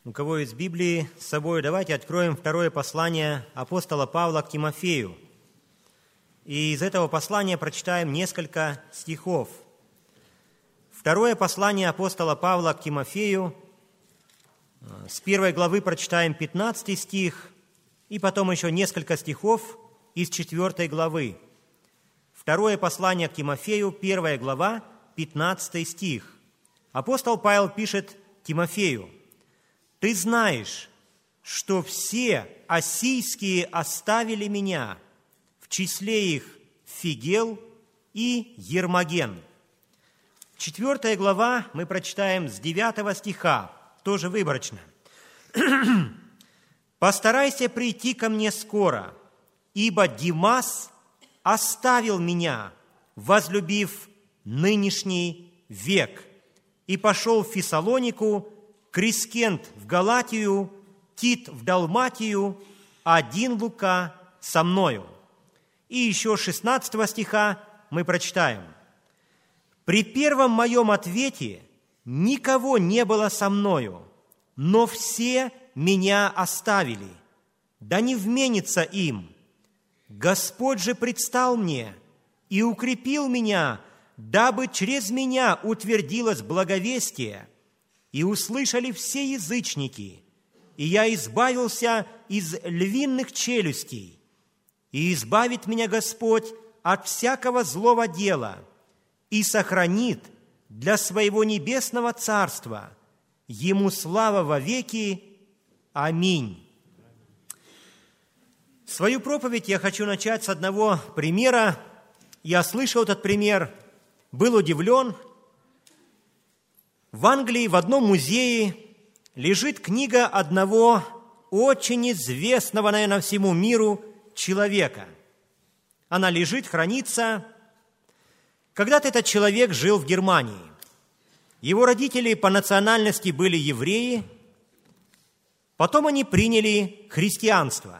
У кого есть Библии с собой, давайте откроем второе послание апостола Павла к Тимофею. И из этого послания прочитаем несколько стихов. Второе послание апостола Павла к Тимофею, с 1 главы прочитаем 15 стих, и потом еще несколько стихов из 4 главы. Второе послание к Тимофею, 1 глава, 15 стих. Апостол Павел пишет Тимофею: «Ты знаешь, что все ассийские оставили меня, в числе их Фигел и Ермоген». 4 глава мы прочитаем с 9 стиха, тоже выборочно. «Постарайся прийти ко мне скоро, ибо Димас оставил меня, возлюбив нынешний век, и пошел в Фессалонику, Крискент в Галатию, Тит в Далматию, один Лука со мною». И еще 16 стиха мы прочитаем: «При первом моем ответе никого не было со мною, но все меня оставили, да не вменится им. Господь же предстал мне и укрепил меня, дабы через меня утвердилось благовестие, и услышали все язычники, и я избавился из львиных челюстей, и избавит меня Господь от всякого злого дела, и сохранит для своего небесного царства. Ему слава во веки. Аминь». Свою проповедь я хочу начать с одного примера. Я слышал этот пример, был удивлен. В Англии в одном музее лежит книга одного очень известного, наверное, всему миру человека. Она лежит, хранится. Когда-то этот человек жил в Германии. Его родители по национальности были евреи, потом они приняли христианство.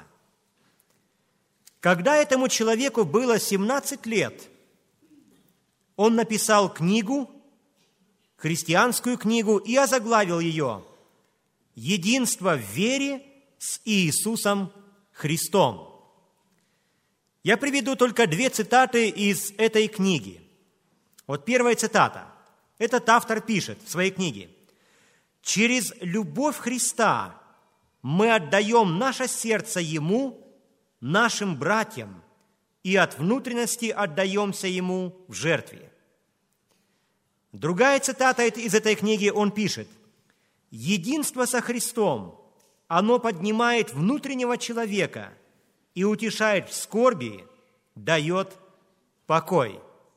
Когда этому человеку было 17 лет, он написал книгу, христианскую книгу, и озаглавил ее «Единство в вере с Иисусом Христом». Я приведу только 2 цитаты из этой книги. Вот первая цитата. Этот автор пишет в своей книге: «Через любовь Христа мы отдаем наше сердце Ему, нашим братьям, и от внутренности отдаемся Ему в жертве». Другая цитата из этой книги, он пишет: «Единство со Христом, оно поднимает внутреннего человека и утешает в скорби, дает покой».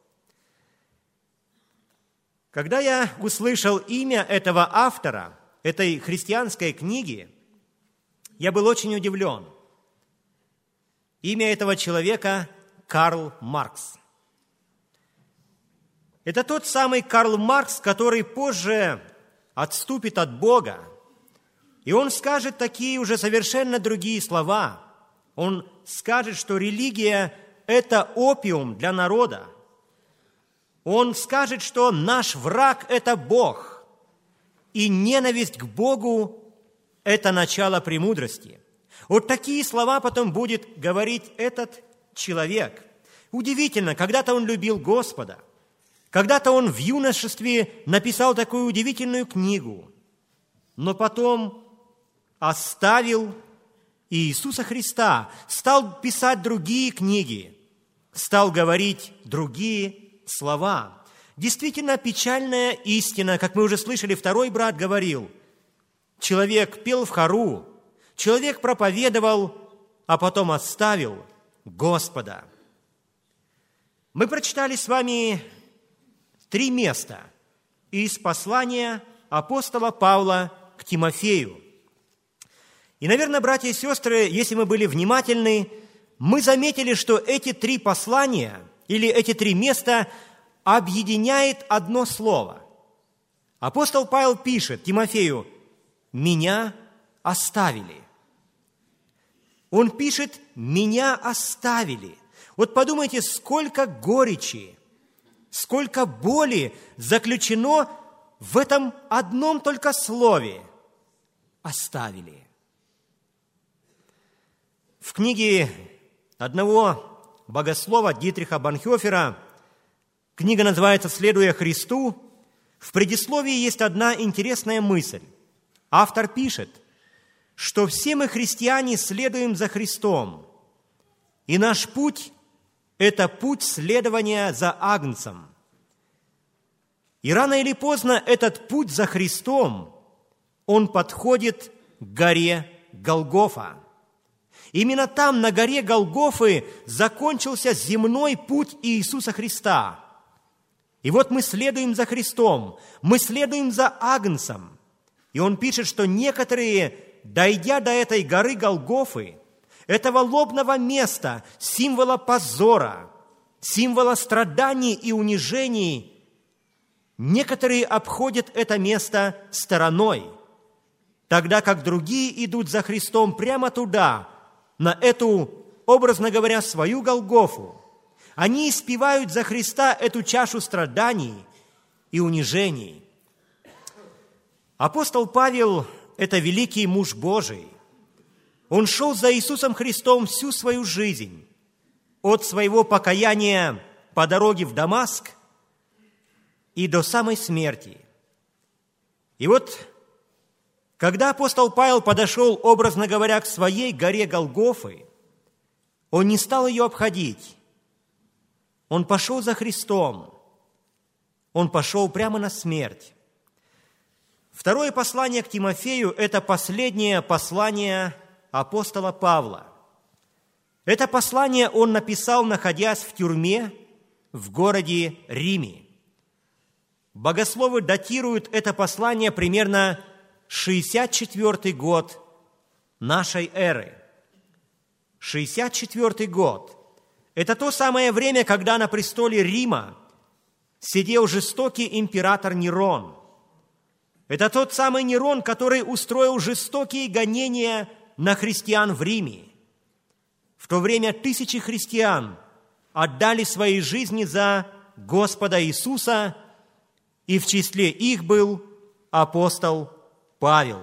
Когда я услышал имя этого автора, этой христианской книги, я был очень удивлен. Имя этого человека – Карл Маркс. Это тот самый Карл Маркс, который позже отступит от Бога, и он скажет такие уже совершенно другие слова. Он скажет, что религия – это опиум для народа. Он скажет, что наш враг – это Бог, и ненависть к Богу – это начало премудрости. Вот такие слова потом будет говорить этот человек. Удивительно, когда-то он любил Господа, когда-то он в юношестве написал такую удивительную книгу, но потом оставил Иисуса Христа, стал писать другие книги, стал говорить другие слова. Действительно печальная истина, как мы уже слышали, второй брат говорил. Человек пел в хору, человек проповедовал, а потом оставил Господа. Мы прочитали с вами 3 места из послания апостола Павла к Тимофею. И, наверное, братья и сестры, если мы были внимательны, мы заметили, что эти 3 послания или эти 3 места объединяет одно слово. Апостол Павел пишет Тимофею: «Меня оставили». Он пишет: «Меня оставили». Вот подумайте, сколько горечи, сколько боли заключено в этом одном только слове оставили. В книге одного богослова Дитриха Бонхофера, книга называется «Следуя Христу», в предисловии есть одна интересная мысль. Автор пишет, что все мы, христиане, следуем за Христом, и наш путь – это путь следования за Агнцем. И рано или поздно этот путь за Христом, он подходит к горе Голгофа. Именно там, на горе Голгофы, закончился земной путь Иисуса Христа. И вот мы следуем за Христом, мы следуем за Агнцем. И он пишет, что некоторые, дойдя до этой горы Голгофы, этого лобного места, символа позора, символа страданий и унижений, некоторые обходят это место стороной, тогда как другие идут за Христом прямо туда, на эту, образно говоря, свою Голгофу. Они испевают за Христа эту чашу страданий и унижений. Апостол Павел – это великий муж Божий. Он шел за Иисусом Христом всю свою жизнь, от своего покаяния по дороге в Дамаск и до самой смерти. И вот, когда апостол Павел подошел, образно говоря, к своей горе Голгофы, он не стал ее обходить. Он пошел за Христом. Он пошел прямо на смерть. Второе послание к Тимофею – это последнее послание апостола Павла. Это послание он написал, находясь в тюрьме в городе Риме. Богословы датируют это послание примерно 64 год нашей эры. 64 год. Это то самое время, когда на престоле Рима сидел жестокий император Нерон. Это тот самый Нерон, который устроил жестокие гонения на христиан в Риме. В то время тысячи христиан отдали свои жизни за Господа Иисуса, и в числе их был апостол Павел.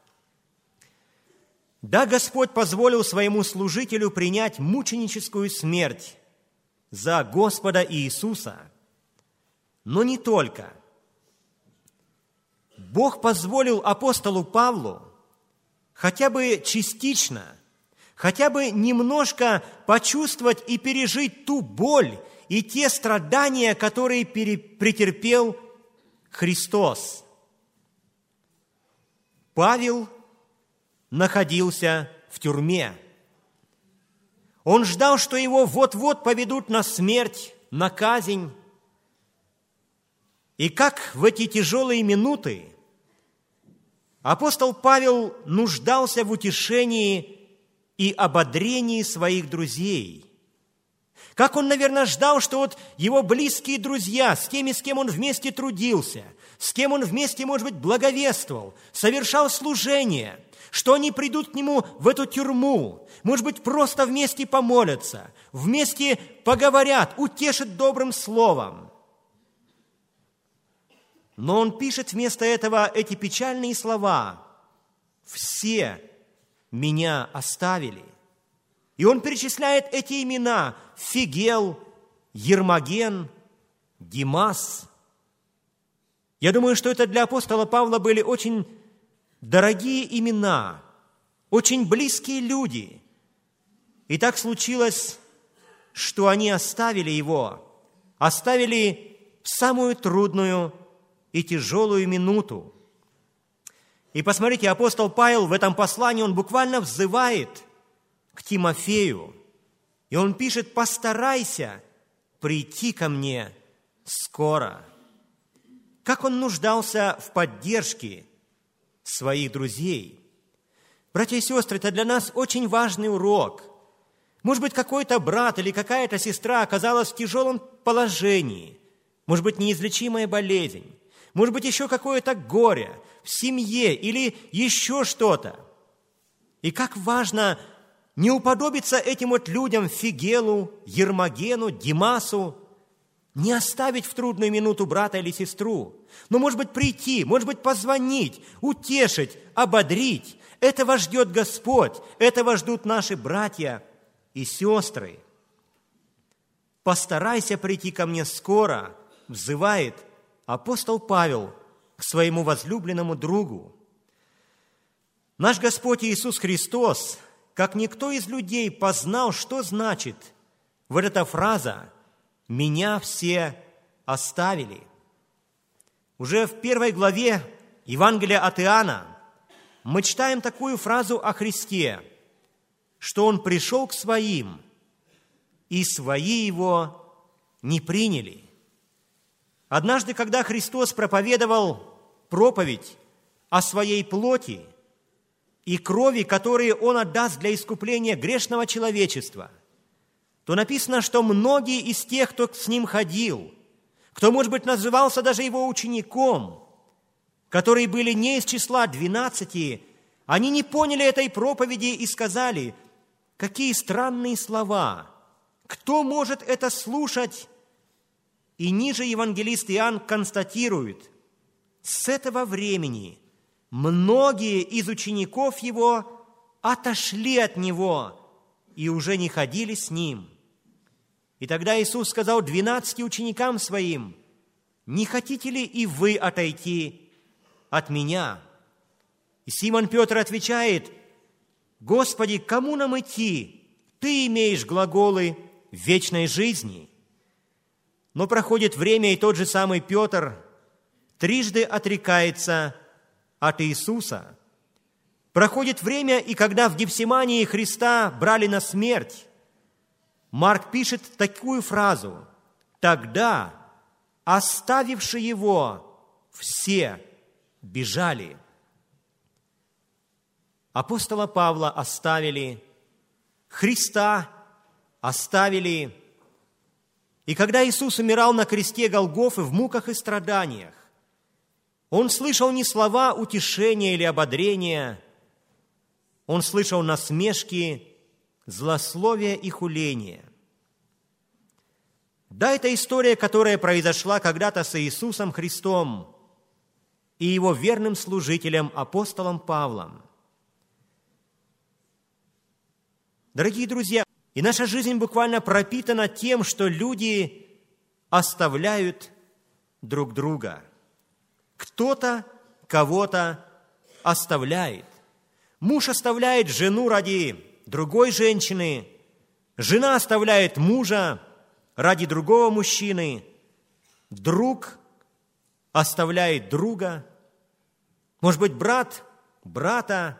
Да, Господь позволил своему служителю принять мученическую смерть за Господа Иисуса, но не только. Бог позволил апостолу Павлу хотя бы частично, хотя бы немножко почувствовать и пережить ту боль и те страдания, которые претерпел Христос. Павел находился в тюрьме. Он ждал, что его вот-вот поведут на смерть, на казнь. И как в эти тяжелые минуты апостол Павел нуждался в утешении и ободрении своих друзей. Как он, наверное, ждал, что вот его близкие друзья, с теми, с кем он вместе трудился, с кем он вместе, может быть, благовествовал, совершал служение, что они придут к нему в эту тюрьму, может быть, просто вместе помолятся, вместе поговорят, утешат добрым словом. Но он пишет вместо этого эти печальные слова: «Все меня оставили». И он перечисляет эти имена: Фигел, Ермоген, Димас. Я думаю, что это для апостола Павла были очень дорогие имена, очень близкие люди. И так случилось, что они оставили его, оставили в самую трудную и тяжелую минуту. И посмотрите, апостол Павел в этом послании, он буквально взывает к Тимофею. И он пишет: «Постарайся прийти ко мне скоро». Как он нуждался в поддержке своих друзей. Братья и сестры, это для нас очень важный урок. Может быть, какой-то брат или какая-то сестра оказалась в тяжелом положении. Может быть, неизлечимая болезнь. Может быть, еще какое-то горе в семье или еще что-то. И как важно не уподобиться этим вот людям, Фигелу, Ермогену, Димасу, Не оставить в трудную минуту брата или сестру, но, может быть, прийти, может быть, позвонить, утешить, ободрить. Этого ждет Господь, этого ждут наши братья и сестры. «Постарайся прийти ко мне скоро», взывает апостол Павел к своему возлюбленному другу. Наш Господь Иисус Христос, как никто из людей, познал, что значит вот эта фраза «меня все оставили». Уже в 1 главе Евангелия от Иоанна мы читаем такую фразу о Христе, что Он пришел к Своим, и Свои Его не приняли. Однажды, когда Христос проповедовал проповедь о Своей плоти и крови, которые Он отдаст для искупления грешного человечества, то написано, что многие из тех, кто с Ним ходил, кто, может быть, назывался даже Его учеником, которые были не из числа 12, они не поняли этой проповеди и сказали: какие странные слова, кто может это слушать? И ниже евангелист Иоанн констатирует: с этого времени многие из учеников Его отошли от Него и уже не ходили с Ним. И тогда Иисус сказал 12 ученикам Своим: не хотите ли и вы отойти от Меня? И Симон Петр отвечает: Господи, кому нам идти? Ты имеешь глаголы вечной жизни. Но проходит время, и тот же самый Петр трижды отрекается от Иисуса. Проходит время, и когда в Гефсимании Христа брали на смерть, Марк пишет такую фразу: «Тогда, оставивши Его, все бежали». Апостола Павла оставили, Христа оставили. И когда Иисус умирал на кресте Голгофы в муках и страданиях, Он слышал не слова утешения или ободрения, Он слышал насмешки, злословия и хуления. Да, это история, которая произошла когда-то с Иисусом Христом и Его верным служителем, апостолом Павлом. Дорогие друзья, и наша жизнь буквально пропитана тем, что люди оставляют друг друга. Кто-то кого-то оставляет. Муж оставляет жену ради другой женщины, жена оставляет мужа ради другого мужчины, друг оставляет друга, может быть, брат брата.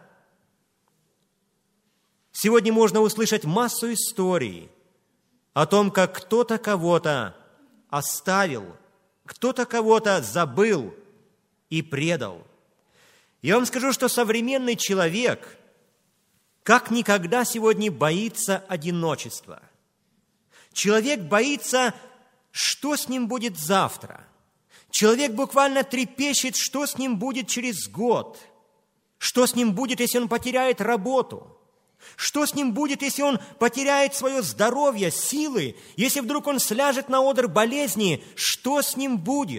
Сегодня можно услышать массу историй о том, как кто-то кого-то оставил, кто-то кого-то забыл и предал. Я вам скажу, что современный человек как никогда сегодня боится одиночества. Человек боится, что с ним будет завтра. Человек буквально трепещет, что с ним будет через год. Что с ним будет, если он потеряет работу. Что с ним будет, если он потеряет свое здоровье, силы, если вдруг он сляжет на одр болезни, что с ним будет?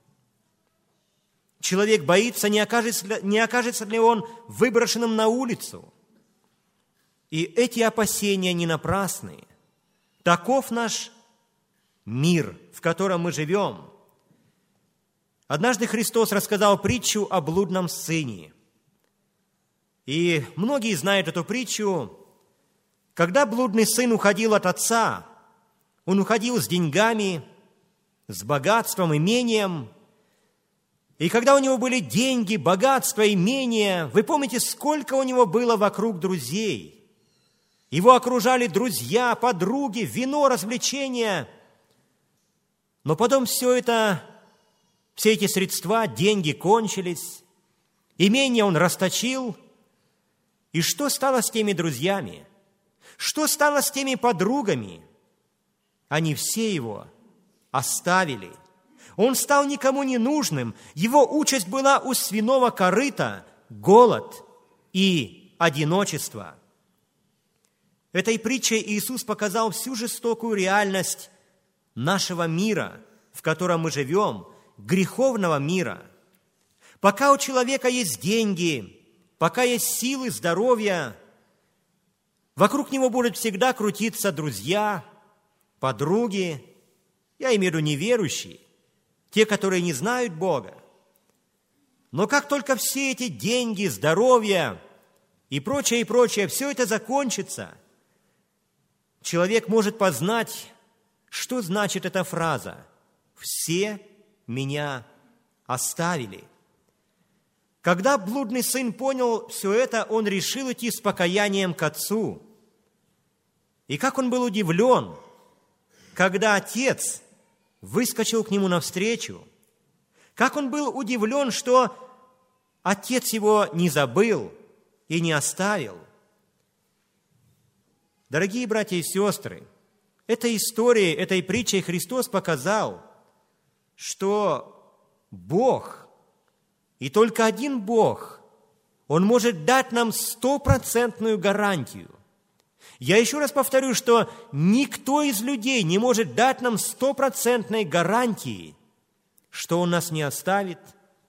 Человек боится, не окажется ли он выброшенным на улицу. И эти опасения не напрасны. Таков наш мир, в котором мы живем. Однажды Христос рассказал притчу о блудном сыне. И многие знают эту притчу. Когда блудный сын уходил от отца, он уходил с деньгами, с богатством, имением. И когда у него были деньги, богатство, имение, вы помните, сколько у него было вокруг друзей? Его окружали друзья, подруги, вино, развлечения. Но потом все эти средства, деньги кончились, имение он расточил. И что стало с теми друзьями? Что стало с теми подругами? Они все его оставили. Он стал никому не нужным. Его участь была у свиного корыта, голод и одиночество. Этой притчей Иисус показал всю жестокую реальность нашего мира, в котором мы живем, греховного мира. Пока у человека есть деньги, пока есть силы, здоровье, вокруг него будут всегда крутиться друзья, подруги, я имею в виду неверующие, те, которые не знают Бога. Но как только все эти деньги, здоровье и прочее, все это закончится, человек может познать, что значит эта фраза «все меня оставили». Когда блудный сын понял все это, он решил идти с покаянием к отцу. И как он был удивлен, когда отец выскочил к нему навстречу, как он был удивлен, что отец его не забыл и не оставил. Дорогие братья и сестры, этой историей, этой притчей Христос показал, что Бог, и только один Бог, Он может дать нам 100% гарантию. Я еще раз повторю, что никто из людей не может дать нам 100% гарантии, что Он нас не оставит.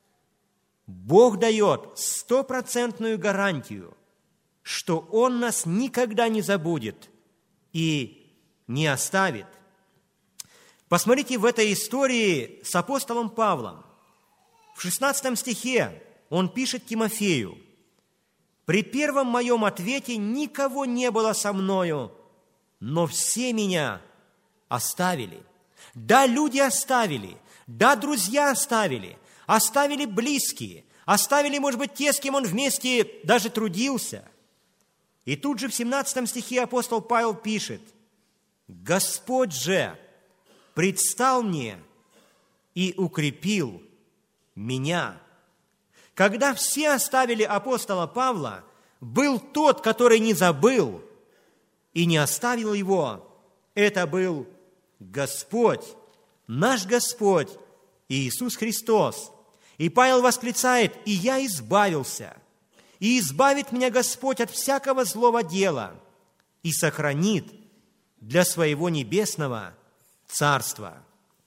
Бог дает 100% гарантию, что Он нас никогда не забудет и не оставит. Посмотрите в этой истории с апостолом Павлом. В 16 стихе он пишет Тимофею: «При первом моем ответе никого не было со мною, но все меня оставили». Да, люди оставили, да, друзья оставили, оставили близкие, оставили, может быть, те, с кем он вместе даже трудился. И тут же в 17 стихе апостол Павел пишет: «Господь же предстал мне и укрепил меня». Когда все оставили апостола Павла, был тот, который не забыл и не оставил его. Это был Господь, наш Господь Иисус Христос. И Павел восклицает: «И я избавился, и избавит меня Господь от всякого злого дела, и сохранит для своего небесного царства».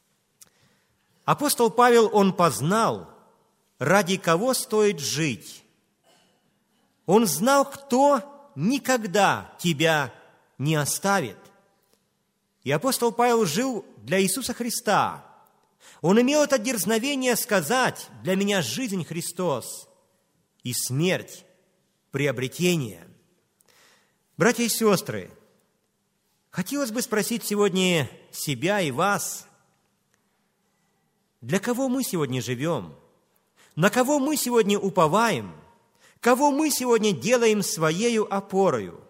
Апостол Павел, он познал, ради кого стоит жить. Он знал, кто никогда тебя не оставит. И апостол Павел жил для Иисуса Христа. Он имел это дерзновение сказать: «Для меня жизнь Христос и смерть приобретение». Братья и сестры, хотелось бы спросить сегодня себя и вас: для кого мы сегодня живем? На кого мы сегодня уповаем? Кого мы сегодня делаем своею опорою?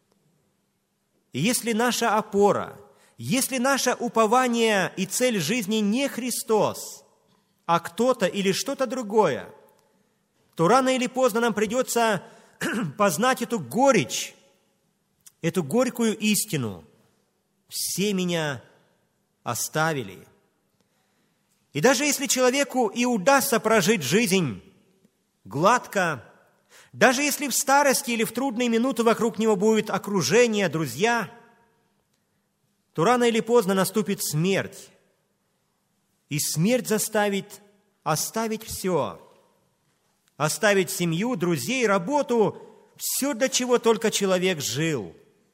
И если наша опора, если наше упование и цель жизни не Христос, а кто-то или что-то другое, то рано или поздно нам придется познать эту горечь, эту горькую истину. Все меня оставили. И даже если человеку и удастся прожить жизнь гладко, даже если в старости или в трудные минуты вокруг него будет окружение, друзья, то рано или поздно наступит смерть. И смерть заставит оставить все. Оставить семью, друзей, работу, все, для чего только человек жил.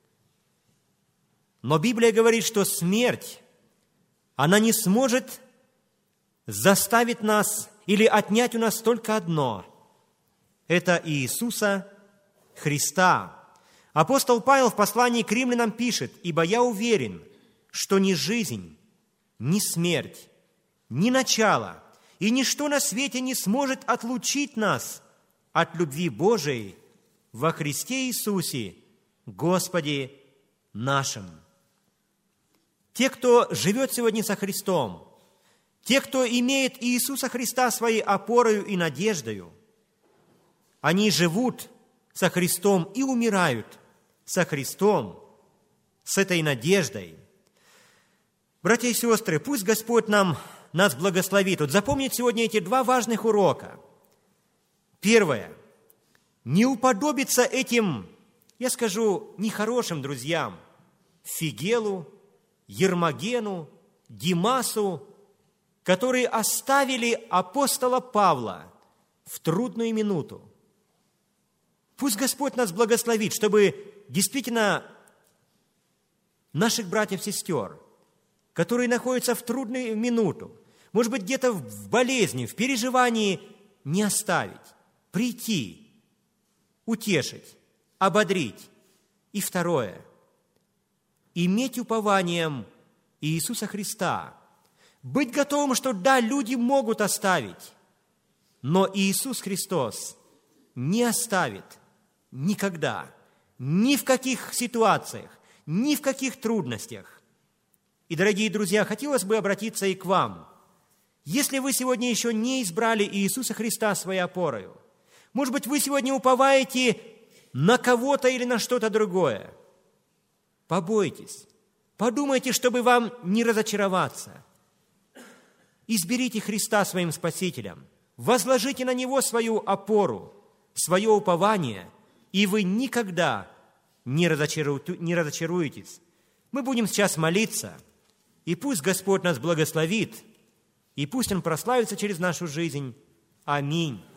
Но Библия говорит, что смерть, она не сможет заставить нас или отнять у нас только одно – это Иисуса Христа. Апостол Павел в послании к римлянам пишет: «Ибо я уверен, что ни жизнь, ни смерть, ни начало и ничто на свете не сможет отлучить нас от любви Божией во Христе Иисусе, Господе нашим». Те, кто живет сегодня со Христом, те, кто имеет Иисуса Христа своей опорою и надеждою, они живут со Христом и умирают со Христом, с этой надеждой. Братья и сестры, пусть Господь нас благословит. Вот запомните сегодня эти два важных урока. Первое. Не уподобиться этим, я скажу, нехорошим друзьям, Фигелу, Ермогену, Димасу которые оставили апостола Павла в трудную минуту. Пусть Господь нас благословит, чтобы действительно наших братьев и сестер, которые находятся в трудную минуту, может быть, где-то в болезни, в переживании, не оставить, прийти, утешить, ободрить. И второе, иметь упованием Иисуса Христа, быть готовым, что да, люди могут оставить, но Иисус Христос не оставит никогда, ни в каких ситуациях, ни в каких трудностях. И, дорогие друзья, хотелось бы обратиться и к вам. Если вы сегодня еще не избрали Иисуса Христа своей опорою, может быть, вы сегодня уповаете на кого-то или на что-то другое, побойтесь, подумайте, чтобы вам не разочароваться. Изберите Христа своим Спасителем, возложите на Него свою опору, свое упование, и вы никогда не разочаруетесь. Мы будем сейчас молиться, и пусть Господь нас благословит, и пусть Он прославится через нашу жизнь. Аминь.